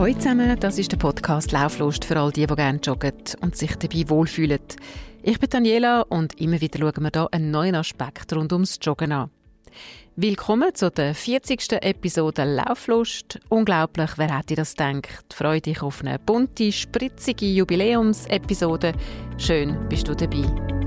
Hallo zusammen, das ist der Podcast «Lauflust» für all die gerne joggen und sich dabei wohlfühlen. Ich bin Daniela und immer wieder schauen wir hier einen neuen Aspekt rund ums Joggen an. Willkommen zu der 40. Episode «Lauflust». Unglaublich, wer hätte das gedacht? Freue dich auf eine bunte, spritzige Jubiläumsepisode. Schön, bist du dabei.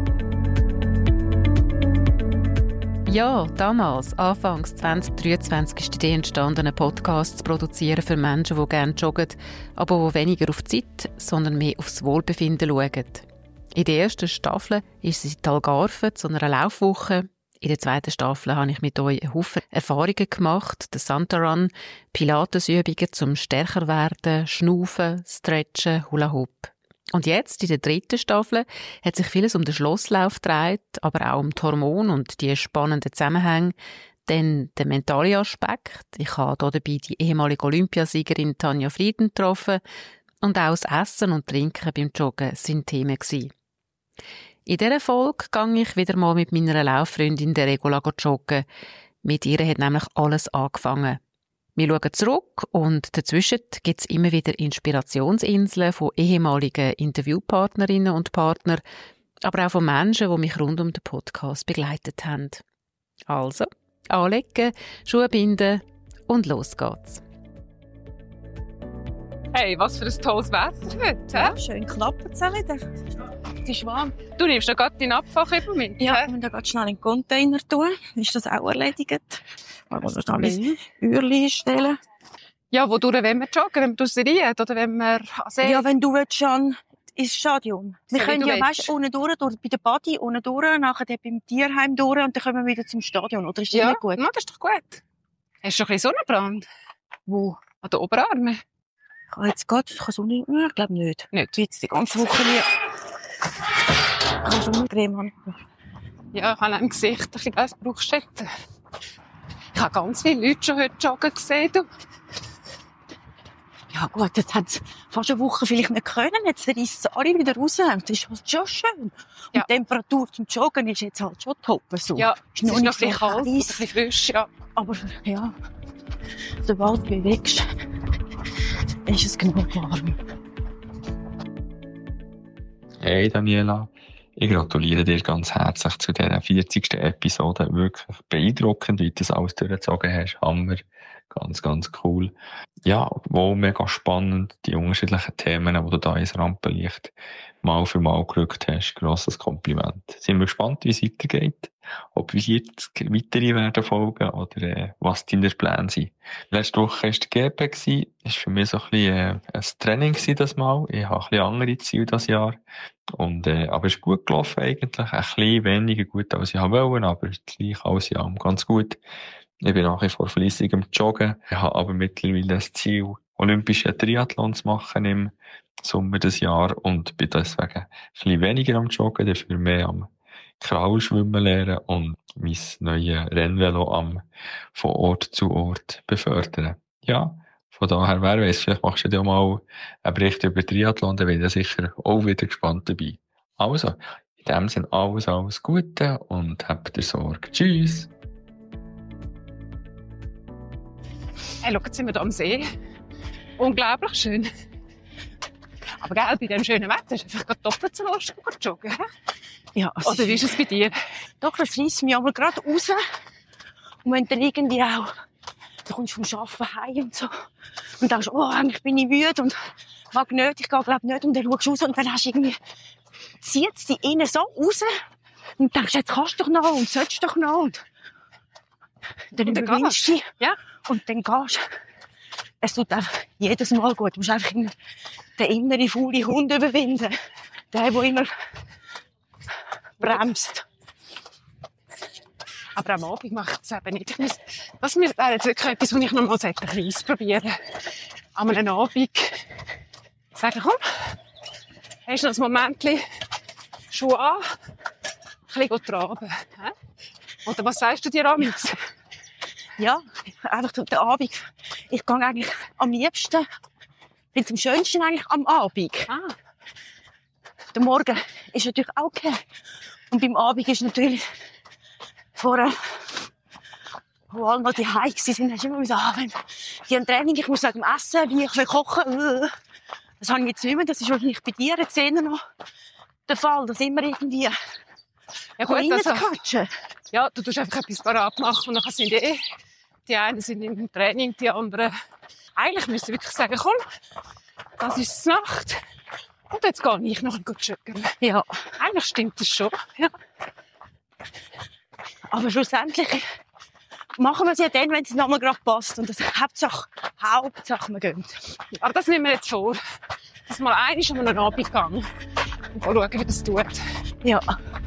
Ja, damals, anfangs 2023, ist die Idee entstanden, einen Podcast zu produzieren für Menschen, die gerne joggen, aber die weniger auf die Zeit, sondern mehr aufs Wohlbefinden schauen. In der ersten Staffel ist es in Algarve zu einer Laufwoche. In der zweiten Staffel habe ich mit euch einen Haufen Erfahrungen gemacht, den Santa Run, Pilatesübungen zum stärker werden, Schnaufen, Stretchen, Hula Hoop. Und jetzt, in der dritten Staffel, hat sich vieles um den Schlosslauf gedreht, aber auch um die Hormone und die spannenden Zusammenhänge. Dann der mentale Aspekt. Ich habe hier dabei die ehemalige Olympiasiegerin Tanja Frieden getroffen. Und auch das Essen und Trinken beim Joggen sind Themen gewesen. In dieser Folge gehe ich wieder mal mit meiner Lauffreundin der Regula joggen. Mit ihr hat nämlich alles angefangen. Wir schauen zurück und dazwischen gibt es immer wieder Inspirationsinseln von ehemaligen Interviewpartnerinnen und Partnern, aber auch von Menschen, die mich rund um den Podcast begleitet haben. Also, anlegen, Schuhe binden und los geht's. Hey, was für ein tolles Wetter heute. Ja, schön knapp zusammen. Es ist warm. Du nimmst noch gerade deinen Abfachhebel mit. Ja, und dann schnell in den Container tun. Ist das auch erledigt? Man muss noch alles Uhrli stellen. Ja, wodurch wollen wir joggen? Wenn wir draussen rein oder wenn wir an See? Ja, wenn du willst, schon ins Stadion. Wir können ja, willst. unten durch, bei der Body, unten durch, nachher beim Tierheim durch und dann kommen wir wieder zum Stadion. Oder ist das nicht gut? Ja, das ist doch gut. Hast du schon ein bisschen Sonnenbrand? Wo? An den Oberarmen? Ich habe jetzt gerade, ich glaube nicht. Nicht? Jetzt die ganze Woche nie. Ich habe schon eine Creme an. Ja, ich habe im Gesicht ein bisschen was brauchst du jetzt. Ich habe ganz viele Leute schon heute joggen gesehen. Du. Ja gut, jetzt hat es fast eine Woche vielleicht nicht können. Jetzt reissen sie alle wieder raus. Das ist halt schon schön. Ja. Und die Temperatur zum Joggen ist jetzt halt schon top. So. Ja, es ist noch ein nicht bisschen so kalt, ein heiß. bisschen frisch. Ja. Aber ja, sobald du bewegst, ist es genug warm. Hey Daniela, ich gratuliere dir ganz herzlich zu dieser 40. Episode. Wirklich beeindruckend, wie du das alles durchgezogen hast. Hammer. Ganz, ganz cool. Ja, wohl mega spannend, die unterschiedlichen Themen, die du da ins Rampenlicht mal für mal gerückt hast. Grosses Kompliment. Sind wir gespannt, wie es weitergeht. Ob wir jetzt weitere werden folgen oder was deine Pläne sind. Letzte Woche war der GP. Das war für mich so ein bisschen ein Training das Mal. Ich habe ein bisschen andere Ziele dieses Jahr. Und, aber es ist gut gelaufen eigentlich. Ein bisschen weniger gut als ich wollte, aber gleich alles in allem ganz gut. Ich bin nach wie vor fleissig am Joggen. Ich habe aber mittlerweile das Ziel, olympische Triathlon zu machen im Sommer des Jahres und bin deswegen ein bisschen weniger am Joggen, dafür mehr am Kraulschwimmen lernen und mein neues Rennvelo von Ort zu Ort befördern. Ja, von daher, wer weiss, vielleicht machst du dir mal einen Bericht über Triathlon, dann bin ich sicher auch wieder gespannt dabei. Also, in dem Sinne alles Gute und habt ihr Sorge. Tschüss! Hey, schau, jetzt sind wir hier am See. Unglaublich schön. Aber gell, bei diesem schönen Wetter ist es einfach gerade doppelt so lustig zu joggen. He? Ja, Oder wie ist es bei dir? Doch, das reisst mich aber gerade raus. Und wenn dann irgendwie auch, du kommst vom Arbeiten heim und so, und denkst, oh, eigentlich bin ich müde und mag nicht, ich gehe glaube nicht, und dann schaust du raus und dann hast du irgendwie, zieht es dich innen so raus und denkst, jetzt kannst du doch noch und sollst doch noch. Und dann überwindest du dich. Ja. Und dann gehst du. Es tut einfach jedes Mal gut. Du musst einfach den inneren faulen Hund überwinden. Der immer bremst. Aber am Abend mache ich es eben nicht. Das wäre jetzt wirklich etwas, was ich noch mal ein bisschen ausprobieren. An einem Abend sagen, komm, hast du noch ein Momentchen Schuhe an, ein bisschen traben. Oder was sagst du dir amigs? Ja, einfach den Abend. Ich gehe eigentlich am liebsten, ich finde es am schönsten eigentlich am Abend. Ah. Der Morgen ist natürlich auch okay. Und beim Abend ist natürlich vorher wo alle noch die Hause waren, hast du immer gesagt, wenn die ein Training, ich muss wegen dem Essen, wie ich will kochen. Das habe ich jetzt nicht mehr. Das ist wahrscheinlich bei dir jetzt eher noch der Fall, dass immer irgendwie Ja gut, also, reinzukatschen. ja, du tust einfach etwas parat machen und dann sind die einen sind im Training, die anderen. Eigentlich müsste ich wirklich sagen, komm, das ist die Nacht. Und jetzt gehe ich noch gut joggen. Ja. Eigentlich stimmt das schon. Ja. Aber schlussendlich machen wir es ja dann, wenn es nochmal gerade passt. Und das Hauptsache, wir gehen. Aber das nehmen wir jetzt vor. Dass mal einmal an einen Abend gegangen und schauen, wie das tut. Ja.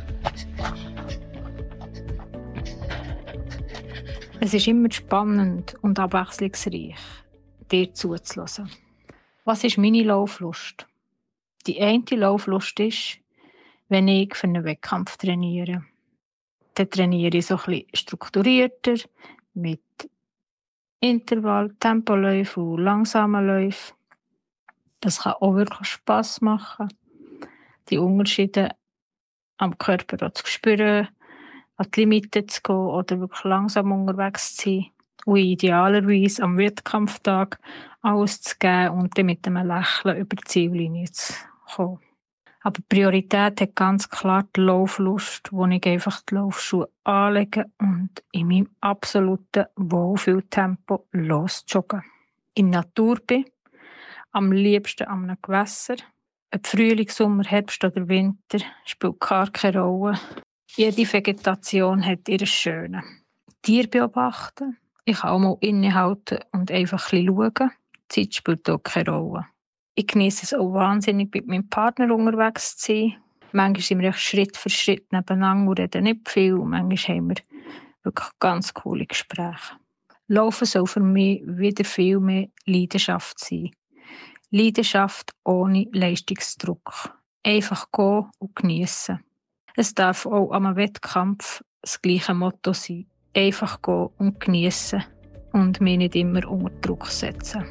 Es ist immer spannend und abwechslungsreich, dir zuzuhören. Was ist meine Lauflust? Die eine Lauflust ist, wenn ich für einen Wettkampf trainiere. Dann trainiere ich so ein bisschen strukturierter, mit Intervall, Tempoläufen und langsamen Läufen. Das kann auch wirklich Spass machen, die Unterschiede am Körper auch zu spüren, an die Limite zu gehen oder wirklich langsam unterwegs zu sein und idealerweise am Wettkampftag alles zu geben und dann mit einem Lächeln über die Ziellinie zu kommen. Aber Priorität hat ganz klar die Lauflust, wo ich einfach die Laufschuhe anlege und in meinem absoluten Wohlfühltempo losjogge. In der Natur bin, am liebsten an einem Gewässer. Ob Frühling, Sommer, Herbst oder Winter spielt gar keine Rolle. Jede Vegetation hat ihre Schöne. Tiere beobachten. Ich kann auch mal innehalten und einfach ein bisschen schauen. Die Zeit spielt auch keine Rolle. Ich genieße es auch wahnsinnig, mit meinem Partner unterwegs zu sein. Manchmal sind wir Schritt für Schritt nebeneinander und reden nicht viel. Und manchmal haben wir wirklich ganz coole Gespräche. Laufen soll für mich wieder viel mehr Leidenschaft sein. Leidenschaft ohne Leistungsdruck. Einfach gehen und geniessen. Es darf auch am Wettkampf das gleiche Motto sein. Einfach gehen und geniessen und mich nicht immer unter Druck setzen.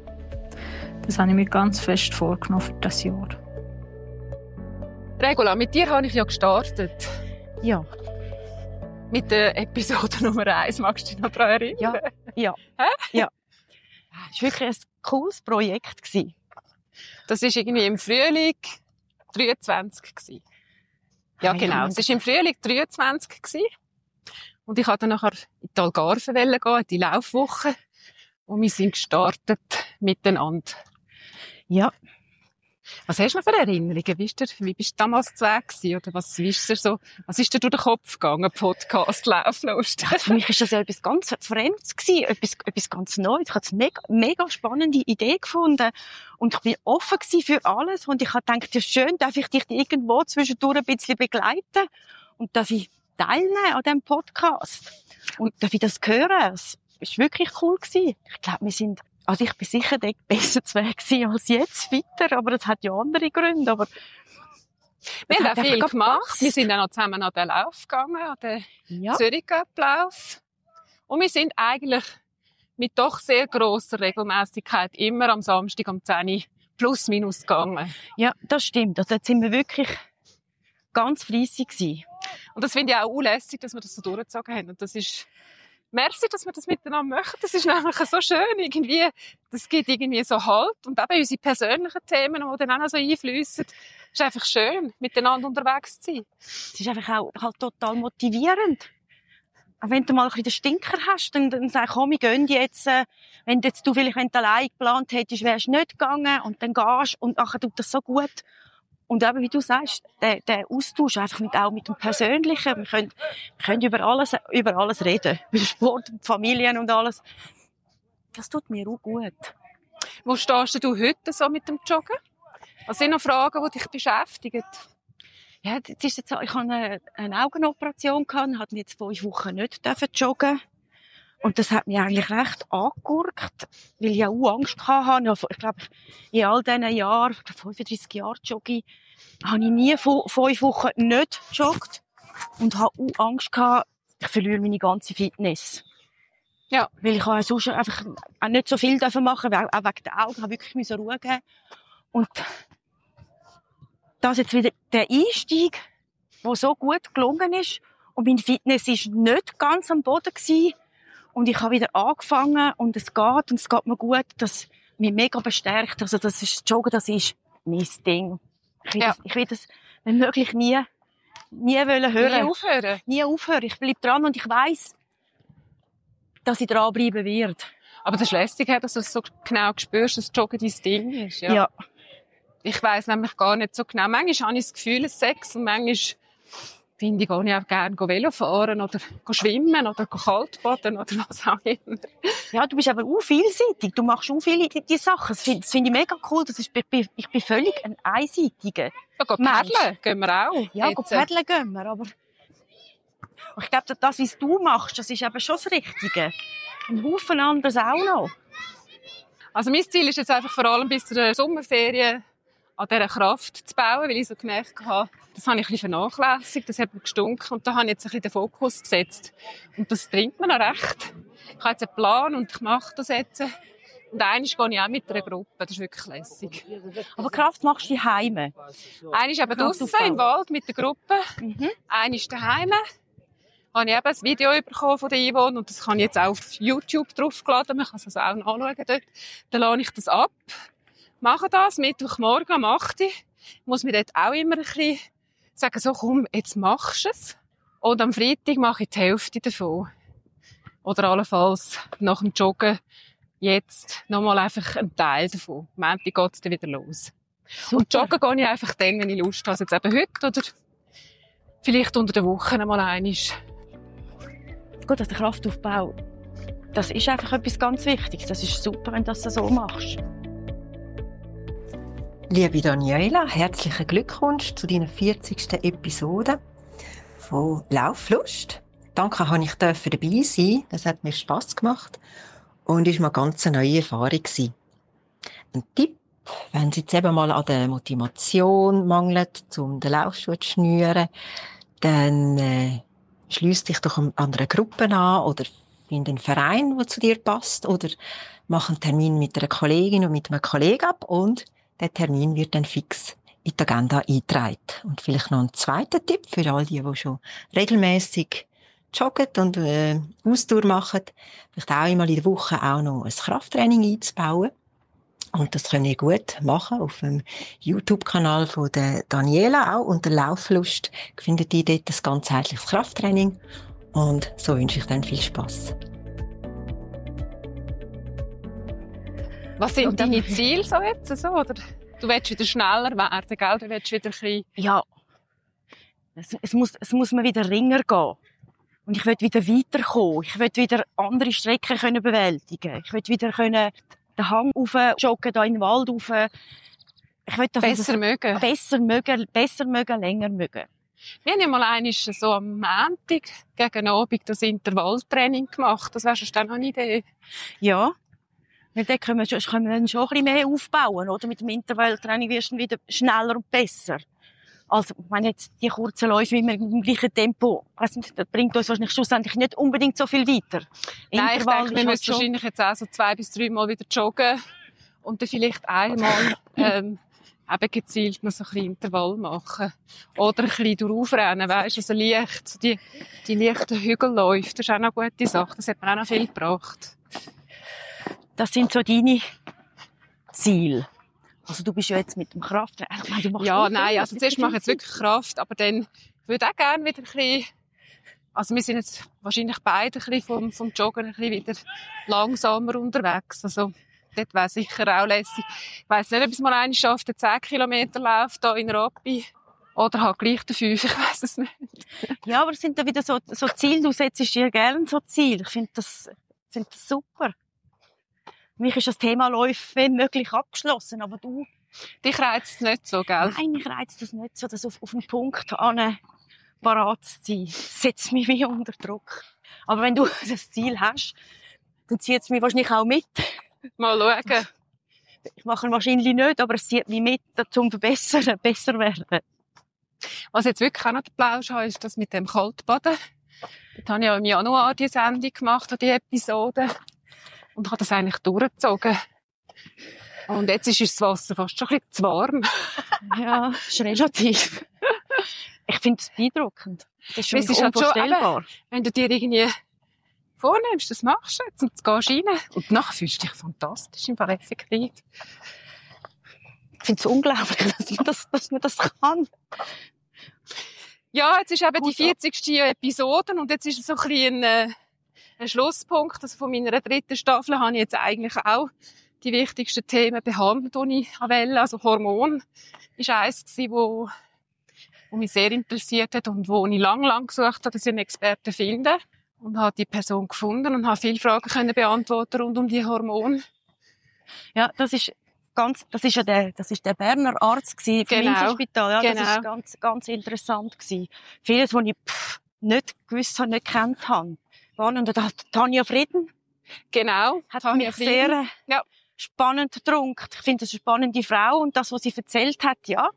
Das habe ich mir ganz fest vorgenommen für das Jahr. Regula, mit dir habe ich ja gestartet. Ja. Mit der Episode Nummer 1. Magst du dich noch daran erinnern? Ja. Hä? Ja. Es war wirklich ein cooles Projekt. Das war irgendwie im Frühling 23. Ja, genau. Es war im Frühling 23. Und ich wollte dann nachher in die Algarve gehen, in die Laufwoche. Und wir sind gestartet miteinander. Ja. Was hast du noch für Erinnerungen? Wie bist du damals zu Weg gewesen? Oder was ist dir durch den Kopf gegangen? Podcast, Lauflust? Für mich war das ja etwas ganz Fremdes gewesen. Etwas ganz Neues. Ich habe eine mega spannende Idee gefunden. Und ich war offen gewesen für alles. Und ich habe gedacht, ja schön, darf ich dich irgendwo zwischendurch ein bisschen begleiten? Und darf ich teilnehmen an diesem Podcast? Und darf ich das hören? Es war wirklich cool gewesen. Ich glaube, ich bin sicher dort besser zu Weg gewesen als jetzt, weiter, aber das hat ja andere Gründe, aber wir haben auch viel gemacht. Wir sind dann noch zusammen an den Lauf gegangen, an den Zürich-Cup-Lauf. Und wir sind eigentlich mit doch sehr grosser Regelmäßigkeit immer am Samstag um 10 Uhr plus minus gegangen. Ja, das stimmt. Also dort sind wir wirklich ganz fleissig gewesen. Und das finde ich auch unlässig, dass wir das so durchgezogen haben. Und das ist merci, dass wir das miteinander machen. Das ist nämlich so schön. Irgendwie, das gibt irgendwie so Halt. Und eben unsere persönlichen Themen, die dann auch noch so einfliessen. Es ist einfach schön, miteinander unterwegs zu sein. Es ist einfach auch halt total motivierend. Auch wenn du mal ein bisschen den Stinker hast, dann sag, komm, wir gehen jetzt, wenn du allein geplant hättest, wärst du nicht gegangen und dann gehst und nachher tut das so gut. Und eben, wie du sagst, der Austausch einfach auch mit dem Persönlichen. Wir können über alles reden. Über Sport, Familien und alles. Das tut mir auch gut. Wo stehst du heute so mit dem Joggen? Was sind noch Fragen, die dich beschäftigen? Ja, es ist jetzt so, ich hatte eine Augenoperation gehabt, und durfte jetzt 5 Wochen nicht joggen. Und das hat mich eigentlich recht angegurkt, weil ich auch Angst hatte. Ich glaube, in all diesen Jahren, 35 Jahre jogge, habe ich nie 5 Wochen nicht gejoggt und habe auch Angst gehabt, ich verliere meine ganze Fitness. Ja. Weil ich sonst einfach auch nicht so viel machen durfte, auch wegen den Augen, ich musste wirklich Ruhe geben. Und das jetzt wieder der Einstieg, der so gut gelungen ist und meine Fitness ist nicht ganz am Boden gewesen. Und ich habe wieder angefangen und es geht mir gut, das mich mega bestärkt. Also das Joggen, das ist mein Ding. Ich will das, wenn möglich, nie hören. Nie aufhören. Ich bleibe dran und ich weiss, dass ich dranbleiben werde. Aber das ist lässig, dass du es so genau spürst, dass Joggen dein Ding ist. Ja. Ich weiss nämlich gar nicht so genau. Manchmal habe ich das Gefühl, es Sex und manchmal finde ich, gehe ich auch gerne Velo fahren oder schwimmen oder Kaltbaden oder was auch immer. Ja, du bist aber auch vielseitig. Du machst auch viele die Sachen. Das finde ich mega cool. Ich bin völlig ein einseitiger. Ja, paddeln gehen wir auch. Ja, paddeln gehen wir, aber ich glaube, das, was du machst, das ist eben schon das Richtige. Ein Haufen anderes auch noch. Also mein Ziel ist jetzt einfach vor allem bis zur Sommerferien an dieser Kraft zu bauen, weil ich so gemerkt habe, das habe ich ein bisschen vernachlässigt, das hat mir gestunken und da habe ich jetzt ein bisschen den Fokus gesetzt. Und das bringt mir noch recht. Ich habe jetzt einen Plan und ich mache das jetzt. Und einmal gehe ich auch mit einer Gruppe, das ist wirklich lässig. Aber Kraft machst du daheim? Einmal ist eben draussen im Wald mit der Gruppe, einmal ist daheim. Habe ich eben ein Video bekommen von der Yvonne und das kann ich jetzt auch auf YouTube draufgeladen. Man kann es also auch nachschauen dort. Dann lade ich das ab, mache das Mittwochmorgen um 8 Uhr. Ich muss mir dort auch immer ein bisschen sagen, so komm, jetzt machst du es. Und am Freitag mache ich die Hälfte davon. Oder allenfalls nach dem Joggen jetzt nochmal einfach einen Teil davon. Am Montag geht es dann wieder los. Super. Und joggen gehe ich einfach dann, wenn ich Lust habe. Also jetzt eben heute oder vielleicht unter der Woche einmal einmal. Gut, der Kraftaufbau, das ist einfach etwas ganz Wichtiges. Das ist super, wenn du das so machst. Liebe Daniela, herzlichen Glückwunsch zu deiner 40. Episode von Lauflust. Danke, dass ich dabei sein. Das hat mir Spass gemacht und ist mal ganz eine neue Erfahrung gewesen. Ein Tipp, wenn es jetzt eben mal an der Motivation mangelt, um den Laufschuh zu schnüren, dann schliess dich doch an einer Gruppe an oder find einen Verein, der zu dir passt oder mach einen Termin mit einer Kollegin und mit einem Kollegen ab und der Termin wird dann fix in die Agenda eingetragen. Und vielleicht noch ein zweiter Tipp für all die schon regelmäßig joggen und Ausdauer machen, vielleicht auch einmal in der Woche auch noch ein Krafttraining einzubauen. Und das könnt ihr gut machen auf dem YouTube-Kanal von der Daniela auch unter Lauflust findet ihr dort ein ganzheitliches Krafttraining und so wünsche ich dann viel Spass. Was sind deine Ziele so jetzt? So, oder? Du willst wieder schneller werden, gell? Du willst wieder ein bisschen... Ja, es muss mir wieder ringer gehen. Und ich will wieder weiterkommen. Ich will wieder andere Strecken können bewältigen. Ich will wieder können den Hang rauf joggen, da in den Wald rauf. Ich will das besser mögen, länger mögen. Wir haben ja mal einmal so am Montag gegen Abend das Intervalltraining gemacht. Das wäre schon dann eine Idee. Ja. Weil dort können wir dann schon ein bisschen mehr aufbauen, oder? Mit dem Intervalltraining wirst du wieder schneller und besser. Also, ich meine, jetzt die kurzen Läufe immer im gleichen Tempo, das bringt uns wahrscheinlich schlussendlich nicht unbedingt so viel weiter. Nein, ich denke, wir müssen wahrscheinlich jetzt auch so 2 bis 3 Mal wieder joggen und dann vielleicht einmal eben gezielt noch so ein bisschen Intervall machen. Oder ein bisschen durchrennen, weisst du, also leicht, so die leichten Hügelläufe, das ist auch noch eine gute Sache, das hat mir auch noch viel gebracht. Das sind so deine Ziele. Also du bist ja jetzt mit dem Kraft... Ja, nein, also zuerst mache ich jetzt wirklich Kraft, aber dann würde ich auch gerne wieder ein bisschen... Also wir sind jetzt wahrscheinlich beide ein bisschen vom Joggen ein bisschen wieder langsamer unterwegs. Also dort wäre sicher auch lässig. Ich weiss nicht, ob ich es mal einmal schaffe, den 10 Kilometer Lauf hier in Rappi. Oder halt gleich den 5, ich weiss es nicht. Ja, aber es sind da wieder so Ziele, du setzt dir gerne so Ziele. Ich finde das super. Für mich ist das Thema Läufe wenn möglich abgeschlossen, aber du... Dich reizt es nicht so, gell? Nein, mich reizt das nicht so, dass auf einen Punkt parat zu sein. Das setzt mich wie unter Druck. Aber wenn du das Ziel hast, dann zieht es mich wahrscheinlich auch mit. Mal schauen. Ich mache wahrscheinlich nicht, aber es zieht mich mit, zum besser werden. Was jetzt wirklich auch noch der Plausch habe, ist das mit dem Kaltbaden. Dort habe ich ja im Januar die Sendung gemacht, die Episode. Und habe das eigentlich durchgezogen. Und jetzt ist das Wasser fast schon ein bisschen zu warm. Ja, ist relativ. Ich finde es beeindruckend. Das ist schon unvorstellbar. Halt schon, wenn du dir irgendwie vornimmst, das machst du jetzt und jetzt gehst du rein. Und nachher fühlst du dich fantastisch, im Fall effektiv. Ich finde es unglaublich, dass man das kann. Ja, jetzt ist eben die 40. Episode und jetzt ist es so ein bisschen ein Schlusspunkt. Also von meiner 3. Staffel habe ich jetzt eigentlich auch die wichtigsten Themen behandelt, die ich wollte. Also Hormon war eins, wo mich sehr interessiert hat und wo ich lang gesucht habe, dass ich einen Experten finde. Und habe die Person gefunden und habe viele Fragen können beantworten rund um die Hormone. Ja, das ist der Berner Arzt vom Inselspital. Ja, genau. Das ist ganz interessant gewesen. Vieles, was ich nicht gewusst habe, nicht gekannt habe. Und da hat Tanja Frieden. Genau. Hat mich sehr spannend getrunken. Ich finde, das ist eine spannende Frau und das, was sie erzählt hat, ja.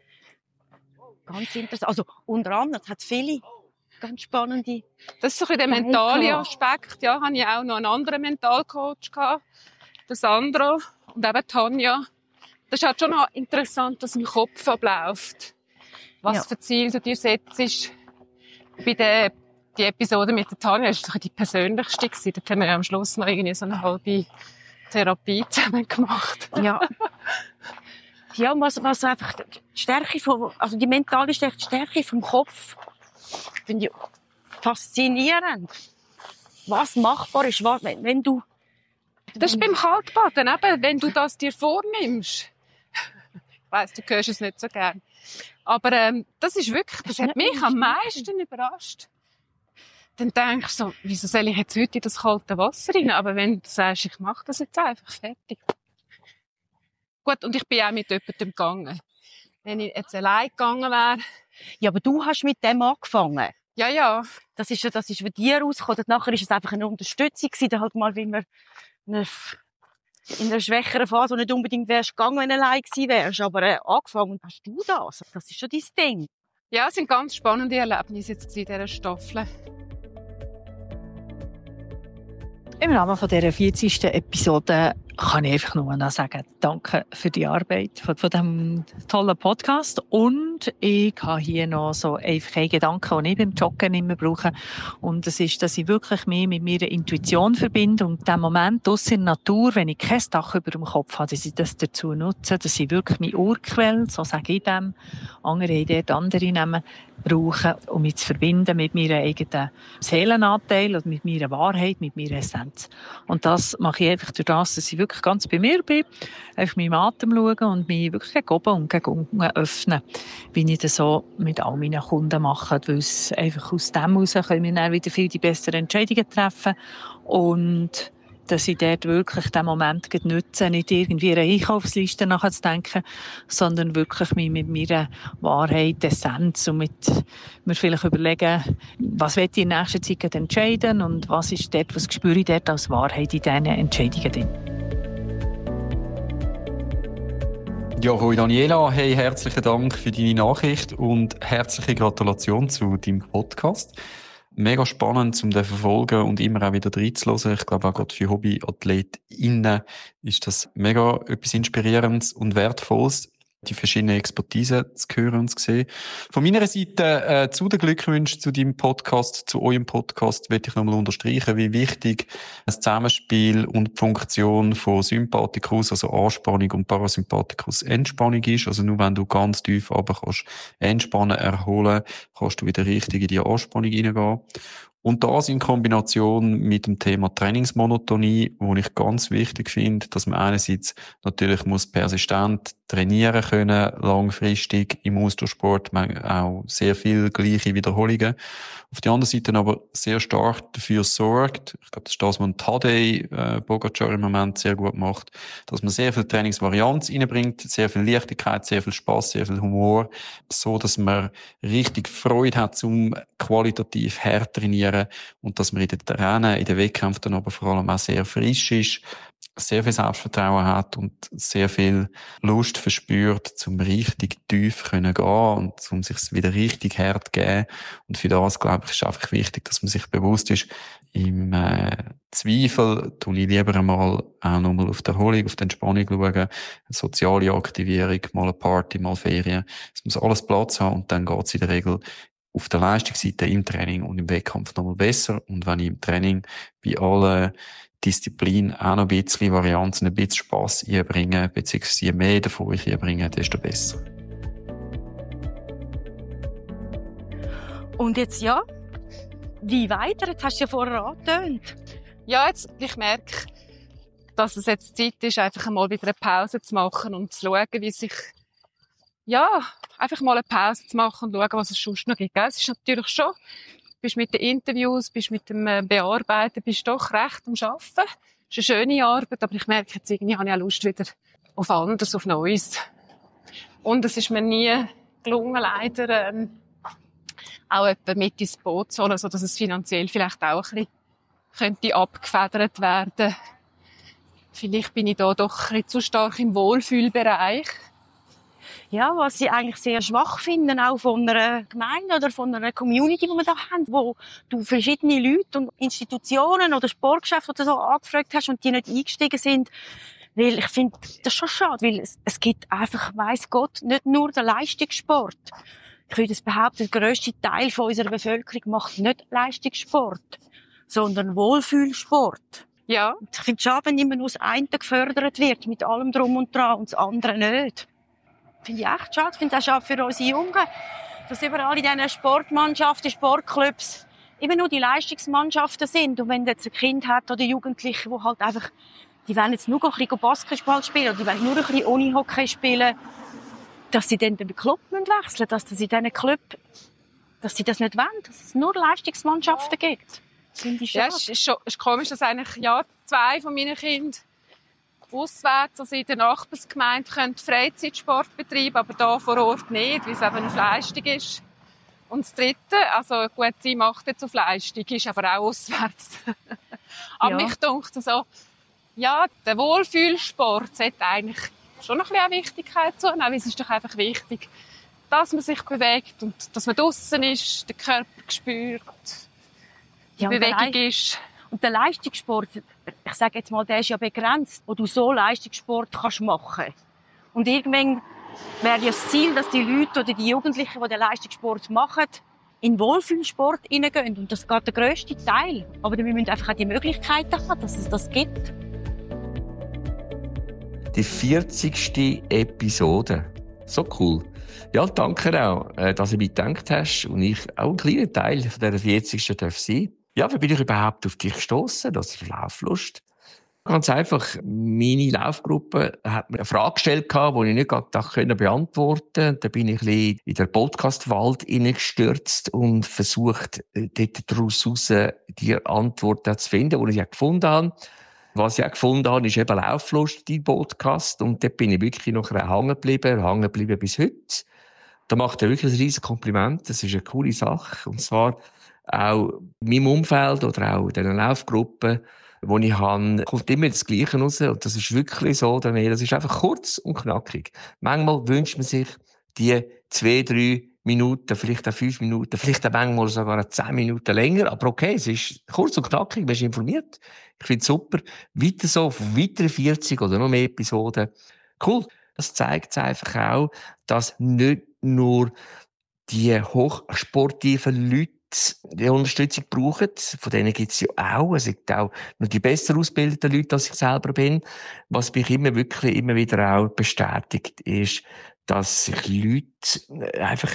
Ganz interessant. Also, unter anderem, es hat viele ganz spannende. Das ist so ein bisschen der mentale Aspekt. Ja, habe ich auch noch einen anderen Mentalcoach gehabt. Der Sandro. Und eben Tanja. Das ist halt schon noch interessant, was im Kopf abläuft. Was für Ziele du dir setzt. Bei die Episode mit der Tanja war die persönlichste gewesen. Dort haben wir ja am Schluss noch irgendwie so eine halbe Therapie zusammen gemacht. Ja. Ja, was einfach die Stärke also die mentale Stärke vom Kopf, finde ich faszinierend. Was machbar ist, wenn du... Das ist beim Kaltbaden, eben, wenn du das dir vornimmst. Ich weiss, du hörst es nicht so gern. Aber das ist wirklich, das hat mich am meisten überrascht. Dann denkst du so, wieso soll ich jetzt heute in das kalte Wasser rein? Aber wenn du sagst, ich mache das jetzt einfach, fertig. Gut, und ich bin auch mit jemandem gegangen. Wenn ich jetzt allein gegangen wäre. Ja, aber du hast mit dem angefangen. Ja. Das ist von dir rausgekommen. Nachher ist es einfach eine Unterstützung gewesen, halt mal, wie man in einer schwächeren Phase nicht unbedingt wärst gegangen, wenn du allein gewesen wärst. Aber angefangen hast du das. Das ist schon dein Ding. Ja, es sind ganz spannende Erlebnisse jetzt in dieser Staffel. Im Rahmen von dieser 40. Episode kann ich einfach nur noch sagen, danke für die Arbeit von diesem tollen Podcast. Und ich habe hier noch so einfach einen Gedanken, den ich beim Joggen immer brauche. Und das ist, dass ich wirklich mich mit meiner Intuition verbinde und den Moment draussen in der Natur, wenn ich kein Dach über dem Kopf habe, dass ich das dazu nutze, dass ich wirklich meine Urquelle, so sage ich dem, andere haben dort andere Namen, brauche, um mich zu verbinden mit meinem eigenen Seelenanteil und mit meiner Wahrheit, mit meiner Essenz. Und das mache ich einfach durch das, dass ich wirklich ganz bei mir bin, auf meinen Atem schauen und mich wirklich gegen oben und gegen unten öffnen, wie ich das so mit all meinen Kunden mache, weil es einfach aus dem heraus können wir dann wieder viel die besseren Entscheidungen treffen und dass ich dort wirklich den Moment nutze, nicht irgendwie eine Einkaufsliste nachzudenken, sondern wirklich mich mit meiner Wahrheit, Essenz und mit mir vielleicht überlegen, was will ich in der nächsten Zeit entscheiden und was ist dort, was spüre ich dort als Wahrheit in diesen Entscheidungen drin. Ja, hoi Daniela, hey, herzlichen Dank für deine Nachricht und herzliche Gratulation zu deinem Podcast. Mega spannend, um den zu verfolgen und immer auch wieder reinzuhören. Ich glaube auch gerade für HobbyAthletInnen ist das mega etwas Inspirierendes und Wertvolles, die verschiedenen Expertisen zu hören und zu sehen. Von meiner Seite zu den Glückwünschen zu deinem Podcast, zu eurem Podcast, möchte ich nochmal unterstreichen, wie wichtig das Zusammenspiel und die Funktion von Sympathikus, also Anspannung, und Parasympathikus Entspannung ist. Also nur wenn du ganz tief runter kannst entspannen, erholen, kannst du wieder richtig in die Anspannung hineingehen. Und das in Kombination mit dem Thema Trainingsmonotonie, wo ich ganz wichtig finde, dass man einerseits natürlich muss persistent trainieren können, langfristig im Ausdauersport, auch sehr viel gleiche Wiederholungen. Auf der anderen Seite aber sehr stark dafür sorgt, ich glaube, das ist das, was Tadej Pogačar im Moment sehr gut macht, dass man sehr viel Trainingsvarianz reinbringt, sehr viel Leichtigkeit, sehr viel Spaß, sehr viel Humor, so dass man richtig Freude hat, zum qualitativ hart trainieren und dass man in den Rennen, in den Wettkämpfen dann aber vor allem auch sehr frisch ist, sehr viel Selbstvertrauen hat und sehr viel Lust verspürt, zum richtig tief gehen und um sich wieder richtig hart zu geben. Und für das, glaube ich, ist einfach wichtig, dass man sich bewusst ist, im Zweifel tue ich lieber einmal auch nochmal auf die Erholung, auf die Entspannung schauen, eine soziale Aktivierung, mal eine Party, mal Ferien. Es muss alles Platz haben und dann geht es in der Regel auf der Leistungsseite im Training und im Wettkampf nochmal besser. Und wenn ich im Training bei allen Disziplinen auch noch ein bisschen Varianzen, ein bisschen Spass einbringe, beziehungsweise je mehr davon ich einbringe, desto besser. Und jetzt ja, wie weiter? Jetzt hast du ja vorher angetönt. Ja, jetzt, ich merke, dass es jetzt Zeit ist, einfach mal wieder eine Pause zu machen und zu schauen, wie sich, ja, einfach mal eine Pause zu machen und schauen, was es sonst noch gibt. Gell? Es ist natürlich schon, bist mit den Interviews, bist mit dem Bearbeiten, bist doch recht am Arbeiten. Es ist eine schöne Arbeit, aber ich merke jetzt irgendwie, habe ich auch Lust wieder auf anderes, auf Neues. Und es ist mir nie gelungen, leider, auch jemand mit ins Boot zu holen, sodass es finanziell vielleicht auch ein bisschen könnte abgefedert werden. Vielleicht bin ich da doch ein bisschen zu stark im Wohlfühlbereich. Ja, was ich eigentlich sehr schwach finde, auch von einer Gemeinde oder von einer Community, die wir da haben, wo du verschiedene Leute und Institutionen oder Sportgeschäfte oder so angefragt hast und die nicht eingestiegen sind. Weil ich finde, das ist schon schade, weil es gibt einfach, weiss Gott, nicht nur den Leistungssport. Ich würde behaupten, der grösste Teil von unserer Bevölkerung macht nicht Leistungssport, sondern Wohlfühlsport. Ja. Und ich finde es schade, wenn immer nur das eine gefördert wird, mit allem Drum und Dran, und das andere nicht. Finde ich echt schade. Ich finde es auch schade für unsere Jungen, dass überall in diesen Sportmannschaften, Sportclubs immer nur die Leistungsmannschaften sind. Und wenn jetzt ein Kind hat oder Jugendliche, die halt einfach, die wollen jetzt nur ein bisschen Basketball spielen oder die wollen nur ein bisschen Unihockey spielen, dass sie dann den Club wechseln müssen, dass sie diesen Club, dass sie das nicht wollen, dass es nur Leistungsmannschaften gibt. Finde ich schade. Ja, es ist komisch, dass eigentlich, ja, 2 von meinen Kindern auswärts, also in der Nachbarsgemeinde, können Freizeitsport betreiben, aber da vor Ort nicht, weil es eben auf Leistung ist. Und das Dritte, also gut, sie macht jetzt auf Leistung, ist aber auch auswärts. Aber Ja. mich dunkt so, ja, der Wohlfühlsport sollte eigentlich schon noch ein bisschen Wichtigkeit zunehmen, weil es ist doch einfach wichtig, dass man sich bewegt und dass man draussen ist, den Körper spürt, die Ja, und Bewegung ist. Und der Leistungssport, ich sage jetzt mal, der ist ja begrenzt, wo du so Leistungssport kannst machen. Und irgendwann wäre ja das Ziel, dass die Leute oder die Jugendlichen, die den Leistungssport machen, in den Wohlfühlsport hineingehen. Und das geht der grösste Teil. Aber wir müssen einfach auch die Möglichkeiten haben, dass es das gibt. Die 40. Episode. So cool. Ja, danke auch, dass du mich gedacht hast und ich auch ein kleiner Teil von dieser 40. sein darf. Ja, wie bin ich überhaupt auf dich gestossen? Das ist Lauflust. Ganz einfach, meine Laufgruppe hat mir eine Frage gestellt, die ich nicht gerade beantworten konnte. Da bin ich ein bisschen in den Podcast-Wald hineingestürzt und versucht, dort daraus heraus die Antwort zu finden, die ich auch gefunden habe. Was ich auch gefunden habe, ist eben Lauflust, dein Podcast. Und dort bin ich wirklich noch hängen geblieben bis heute. Da macht er wirklich ein riesiges Kompliment. Das ist eine coole Sache. Und zwar auch in meinem Umfeld oder auch in diesen Laufgruppen, die ich habe, kommt immer das Gleiche raus. Und das ist wirklich so, Daniela. Das ist einfach kurz und knackig. Manchmal wünscht man sich die 2-3 Minuten, vielleicht auch 5 Minuten, vielleicht auch manchmal sogar 10 Minuten länger. Aber okay, es ist kurz und knackig, man ist informiert. Ich finde es super. Weiter so, auf weitere 40 oder noch mehr Episoden. Cool. Das zeigt einfach auch, dass nicht nur die hochsportiven Leute die Unterstützung brauchen. Von denen gibt es ja auch. Es gibt auch noch die besser ausgebildeten Leute, als ich selber bin. Was mich immer wieder auch bestätigt, ist, dass sich Leute einfach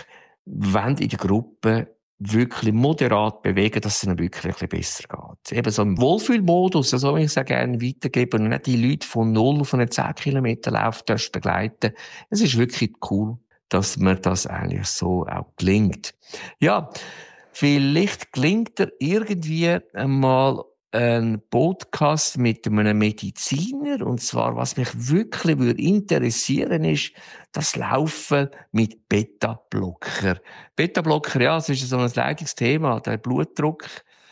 in der Gruppe wirklich moderat bewegen, dass es ihnen wirklich ein bisschen besser geht. Eben so im Wohlfühlmodus, also ich es gerne weitergeben und nicht die Leute von 0 auf einen 10 Kilometer Lauf begleiten. Es ist wirklich cool, dass mir das eigentlich so auch gelingt. Ja, vielleicht gelingt er irgendwie einmal ein Podcast mit einem Mediziner. Und zwar, was mich wirklich interessieren würde, ist das Laufen mit Beta-Blocker. Beta-Blocker, ja, das ist so ein Leitungsthema, der Blutdruck.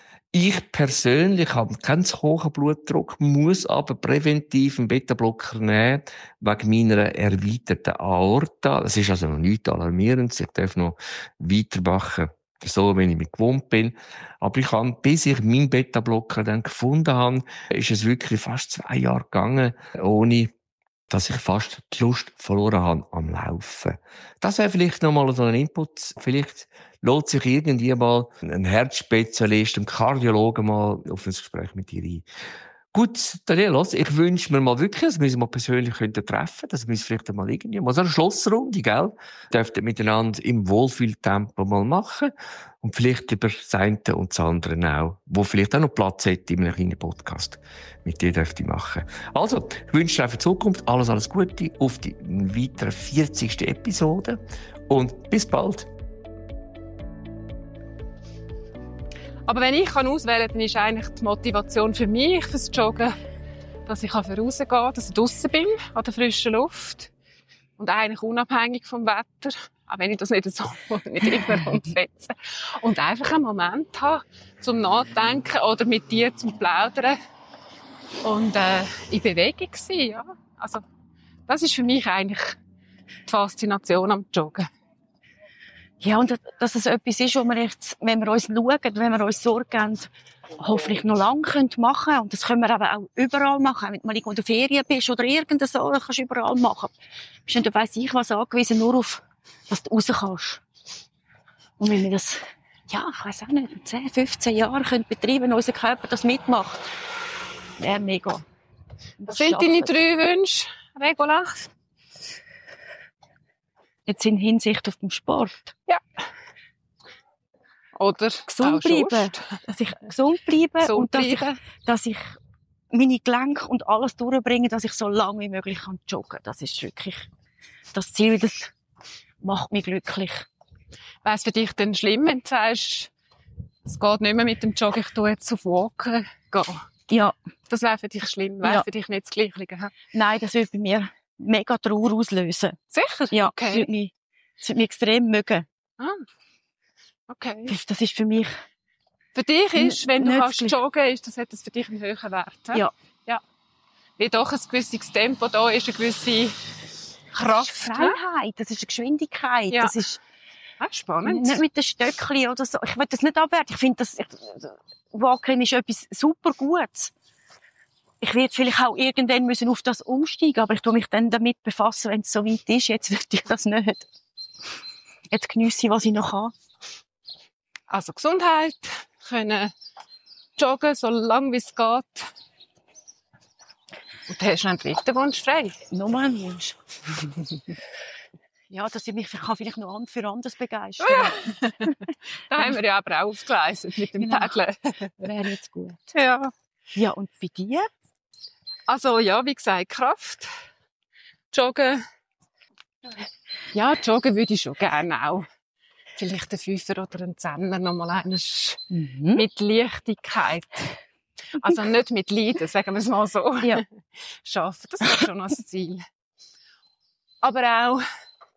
Ich persönlich habe keinen zu hohen Blutdruck, muss aber präventiv einen Beta-Blocker nehmen, wegen meiner erweiterten Aorta. Das ist also noch nichts Alarmierendes. Ich darf noch weitermachen, so, wenn ich mich gewohnt bin. Aber ich habe, bis ich meinen Beta-Blocker dann gefunden habe, ist es wirklich fast 2 Jahre gegangen, ohne dass ich fast die Lust verloren habe am Laufen. Das wäre vielleicht nochmal so ein Input. Vielleicht lädt sich irgendwie mal ein Herzspezialist, ein Kardiologe mal auf ein Gespräch mit dir ein. Gut, Daniela, ich wünsche mir mal wirklich, dass wir uns mal persönlich treffen könnten, dass wir uns vielleicht mal irgendwie mal so eine Schlussrunde, gell, dürften miteinander im Wohlfühltempo mal machen und vielleicht über das eine und das andere auch, wo vielleicht auch noch Platz hätte in einem kleinen Podcast mit dir dürfte machen. Also, ich wünsche dir für die Zukunft alles Gute auf die weiteren 40. Episode und bis bald. Aber wenn ich auswählen kann, dann ist eigentlich die Motivation für mich, fürs Joggen, dass ich rausgehen kann, dass ich draussen bin, an der frischen Luft. Und eigentlich unabhängig vom Wetter, auch wenn ich das nicht so nicht immer umsetze. Und einfach einen Moment haben, zum Nachdenken oder mit dir zum Plaudern. Und in Bewegung sein, ja. Also, das ist für mich eigentlich die Faszination am Joggen. Ja, und dass es etwas ist, wo wir jetzt, wenn wir uns schauen, wenn wir uns Sorge haben, hoffentlich noch lange machen können. Und das können wir aber auch überall machen. Wenn du mal in der Ferien bist oder irgendein so, kannst du überall machen. Du bist nicht, weiss ich was, angewiesen, nur auf, dass du raus kannst. Und wenn wir das, ja, ich weiss auch nicht, in 10, 15 Jahren können betreiben, unser Körper das mitmacht, wäre mega. Was sind deine 3 Wünsche, Regula? Jetzt in Hinsicht auf den Sport. Ja. Oder gesund bleiben. Dass ich gesund bleibe und dass ich meine Gelenke und alles durchbringe, dass ich so lange wie möglich joggen kann. Das ist wirklich das Ziel, das macht mich glücklich. Wäre es für dich denn schlimm, wenn du sagst, es geht nicht mehr mit dem Joggen, ich gehe jetzt auf Walken gehen? Ja. Das wäre für dich schlimm, wäre für dich nicht das Gleiche? Nein, das würde bei mir mega Trauer auslösen. Sicher? Ja, okay. Das würde mich extrem mögen. Ah, okay. Das ist für mich... Für dich ist, wenn du kannst joggen, hat das für dich einen höheren Wert. He? Ja. Ja. Wie doch ein gewisses Tempo da ist, eine gewisse Kraft. Das ist Freiheit, das ist eine Geschwindigkeit. Ja. Das ist spannend. Nicht mit den Stöckchen oder so. Ich will das nicht abwerten. Ich finde, Walken ist etwas super Gutes. Ich werde vielleicht auch irgendwann müssen auf das umsteigen, aber ich tue mich dann damit befassen, wenn es so weit ist. Jetzt würde ich das nicht. Jetzt geniesse ich, was ich noch kann. Also Gesundheit, können joggen, so lange wie es geht. Und du hast noch einen dritten Wunsch frei. Nur einen Wunsch. Ja, dass ich mich vielleicht noch für anderes begeistern. Ja. Da haben wir ja aber auch aufgeleistet mit dem Päddeln. Wäre jetzt gut. Ja. Ja, und bei dir? Also, ja, wie gesagt, Kraft. Joggen. Ja, joggen würde ich schon gerne auch. Vielleicht einen 5er oder einen 10er nochmal eines mit Leichtigkeit. Also nicht mit Leiden, sagen wir es mal so. Ja. Schaffen, das ist schon das Ziel. Aber auch,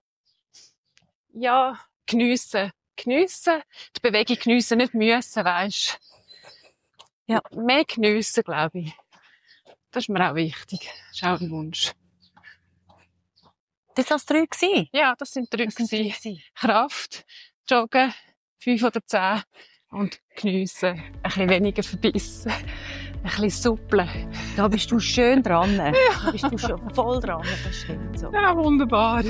ja, geniessen. Geniessen, die Bewegung geniessen, nicht müssen, weisst. Ja, mehr geniessen, glaube ich. Das ist mir auch wichtig. Das ist auch ein Wunsch. Das waren das 3 gewesen? Ja, das sind 3 gewesen. Kraft, Joggen, 5 oder 10 und geniessen. Ein bisschen weniger verbissen. Ein bisschen suppeln. Da bist du schön dran. Ja. Da bist du schon voll dran. Das stimmt so. Ja, wunderbar.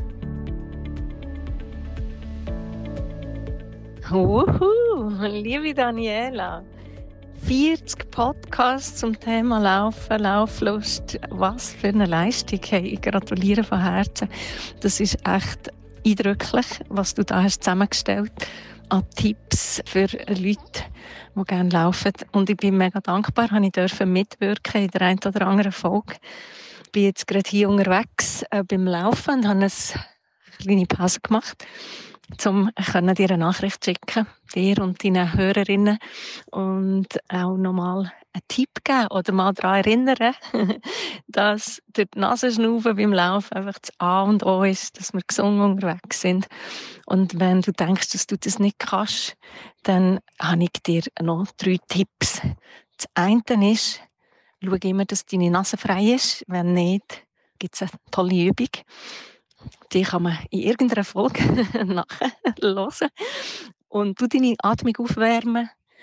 Liebe Daniela. 40 Podcasts zum Thema Laufen, Lauflust. Was für eine Leistung. Hey, ich gratuliere von Herzen. Das ist echt eindrücklich, was du da hast zusammengestellt an Tipps für Leute, die gerne laufen. Und ich bin mega dankbar, dass ich mitwirken in der einen oder anderen Folge. Ich bin jetzt gerade hier unterwegs beim Laufen und habe eine kleine Pause gemacht, um dir eine Nachricht schicken, dir und deinen Hörerinnen, und auch nochmal einen Tipp geben oder mal daran erinnern, dass durch die Nasenschnaufen beim Laufen einfach das A und O ist, dass wir gesund unterwegs sind. Und wenn du denkst, dass du das nicht kannst, dann habe ich dir noch 3 Tipps. Das eine ist, schau immer, dass deine Nase frei ist. Wenn nicht, gibt es eine tolle Übung. Die kann man in irgendeiner Folge nachhören. Und du deine Atmung aufwärmen.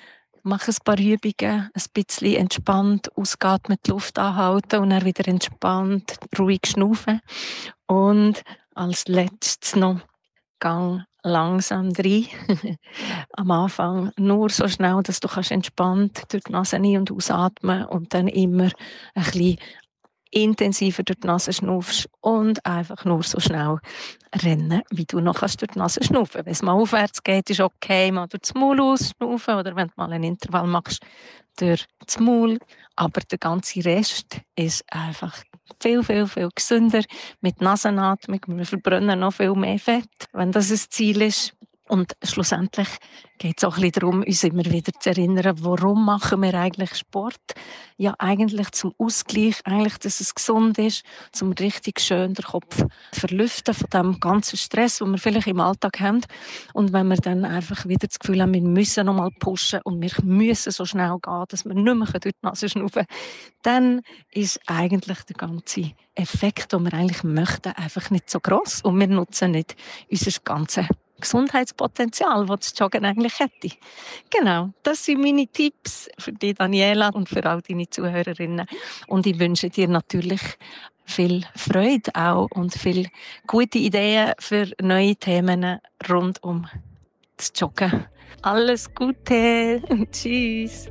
mache ein paar Übungen, ein bisschen entspannt, ausgeatmet die Luft anhalten und dann wieder entspannt, ruhig schnaufen. Und als letztes noch gang langsam rein. Am Anfang nur so schnell, dass du entspannt durch die Nase ein- und ausatmen und dann immer ein bisschen intensiver durch die Nase schnaufst und einfach nur so schnell rennen, wie du noch durch die Nase schnaufen. Wenn es mal aufwärts geht, ist okay, mal durch das Maul ausschnaufen oder wenn du mal einen Intervall machst, durch das Maul. Aber der ganze Rest ist einfach viel, viel, viel gesünder. Mit Nasenatmung, wir verbrennen noch viel mehr Fett, wenn das ein Ziel ist. Und schlussendlich geht es auch ein bisschen darum, uns immer wieder zu erinnern, warum machen wir eigentlich Sport? Ja, eigentlich zum Ausgleich, eigentlich, dass es gesund ist, zum richtig schön den Kopf verlüften von dem ganzen Stress, den wir vielleicht im Alltag haben. Und wenn wir dann einfach wieder das Gefühl haben, wir müssen noch mal pushen und wir müssen so schnell gehen, dass wir nicht mehr durch die Nase schnaufen können, dann ist eigentlich der ganze Effekt, den wir eigentlich möchten, einfach nicht so gross und wir nutzen nicht unser ganzes Gesundheitspotenzial, das das Joggen eigentlich hätte. Genau, das sind meine Tipps für dich, Daniela, und für all deine Zuhörerinnen. Und ich wünsche dir natürlich viel Freude auch und viele gute Ideen für neue Themen rund um das Joggen. Alles Gute. Tschüss.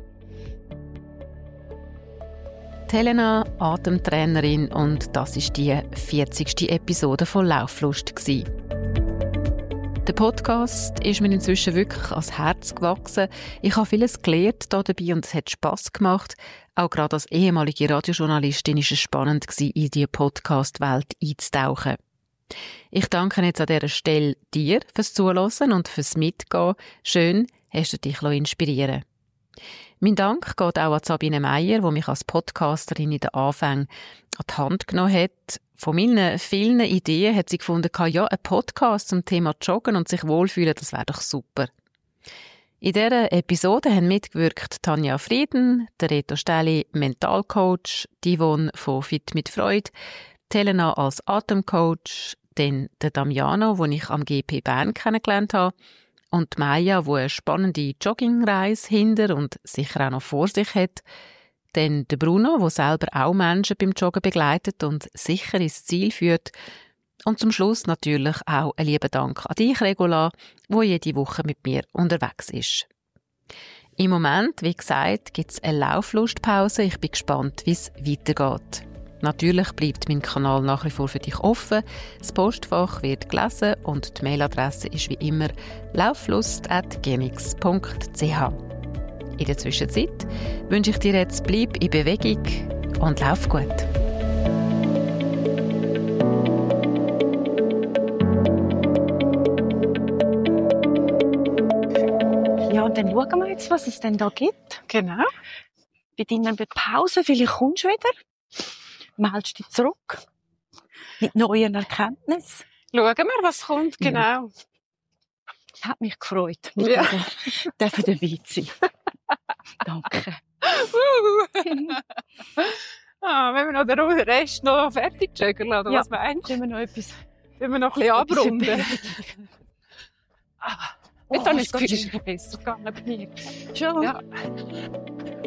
Helena, Atemtrainerin, und das war die 40. Episode von Lauflust. Der Podcast ist mir inzwischen wirklich ans Herz gewachsen. Ich habe vieles gelernt dabei und es hat Spass gemacht. Auch gerade als ehemalige Radiojournalistin war es spannend, in die Podcast-Welt einzutauchen. Ich danke jetzt an dieser Stelle dir fürs Zuhören und fürs Mitgehen. Schön, hast du dich inspirieren lassen. Mein Dank geht auch an Sabine Meier, die mich als Podcasterin in den Anfängen an die Hand genommen hat. Von meinen vielen Ideen hat sie gefunden, ja, ein Podcast zum Thema Joggen und sich wohlfühlen, das wäre doch super. In dieser Episode haben mitgewirkt Tanja Frieden, der Reto Stähli, Mentalcoach, die Yvonne von Fit mit Freude, Helena als Atemcoach, dann der Damiano, den ich am GP Bern kennengelernt habe, und Maya, die eine spannende Joggingreise hinter und sicher auch noch vor sich hat. Dann der Bruno, der selber auch Menschen beim Joggen begleitet und sicher ins Ziel führt. Und zum Schluss natürlich auch ein lieber Dank an dich, Regula, die jede Woche mit mir unterwegs ist. Im Moment, wie gesagt, gibt es eine Lauflustpause. Ich bin gespannt, wie es weitergeht. Natürlich bleibt mein Kanal nach wie vor für dich offen. Das Postfach wird gelesen und die Mailadresse ist wie immer lauflust@gmx.ch. In der Zwischenzeit wünsche ich dir jetzt, bleib in Bewegung und lauf gut. Ja, und dann schauen wir jetzt, was es denn da gibt. Genau. Bei deiner Pause, vielleicht kommst du wieder. Meldest dich zurück. Mit neuen Erkenntnissen. Schauen wir, was kommt. Genau. Hat mich gefreut, Ja. dürfen dabei zu sein. Danke. Wenn wir noch den Rest noch fertig joggen lassen, oder Ja. was meinst du? Können wir noch etwas Wenn wir noch ein bisschen abrunden. Oh, Jetzt habe ich ist das Gefühl, Gott es ist ein bisschen besser gegangen bei mir. schön. Ja.